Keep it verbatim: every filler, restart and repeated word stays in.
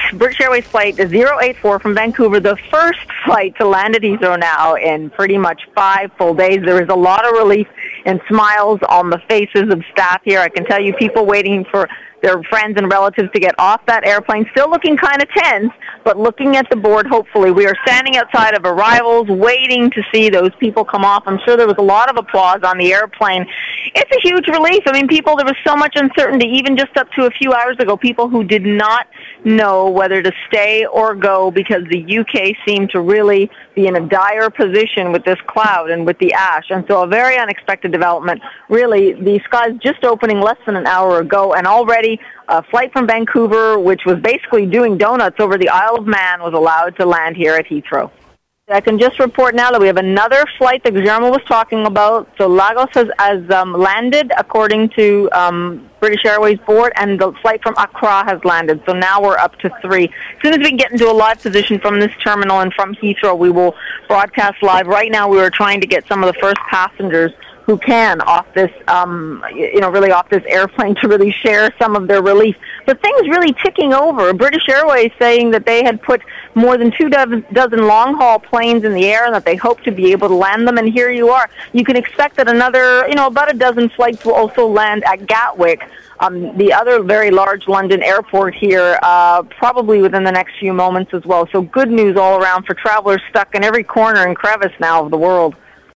British Airways Flight zero eight four from Vancouver, the first flight to land at Heathrow now in pretty much five full days. There is a lot of relief and smiles on the faces of staff here. I can tell you people waiting for their friends and relatives to get off that airplane, still looking kind of tense, but looking at the board, hopefully. We are standing outside of arrivals, waiting to see those people come off. I'm sure there was a lot of applause on the airplane. It's a huge relief. I mean, people, there was so much uncertainty, even just up to a few hours ago, people who did not know whether to stay or go because the U K seemed to really be in a dire position with this cloud and with the ash. And so a very unexpected development. Really, the skies just opening less than an hour ago, and already a flight from Vancouver, which was basically doing donuts over the Isle of Man, was allowed to land here at Heathrow. I can just report now that we have another flight that Guillermo was talking about. So Lagos has, has um, landed, according to um, British Airways board, and the flight from Accra has landed. So now we're up to three. As soon as we can get into a live position from this terminal and from Heathrow, we will broadcast live. Right now we are trying to get some of the first passengers who can off this, um, you know, really off this airplane to really share some of their relief. But things really ticking over. British Airways saying that they had put more than two dozen, dozen long-haul planes in the air and that they hope to be able to land them. And here you are. You can expect that another, you know, about a dozen flights will also land at Gatwick, um, the other very large London airport here, uh, probably within the next few moments as well. So good news all around for travelers stuck in every corner and crevice now of the world.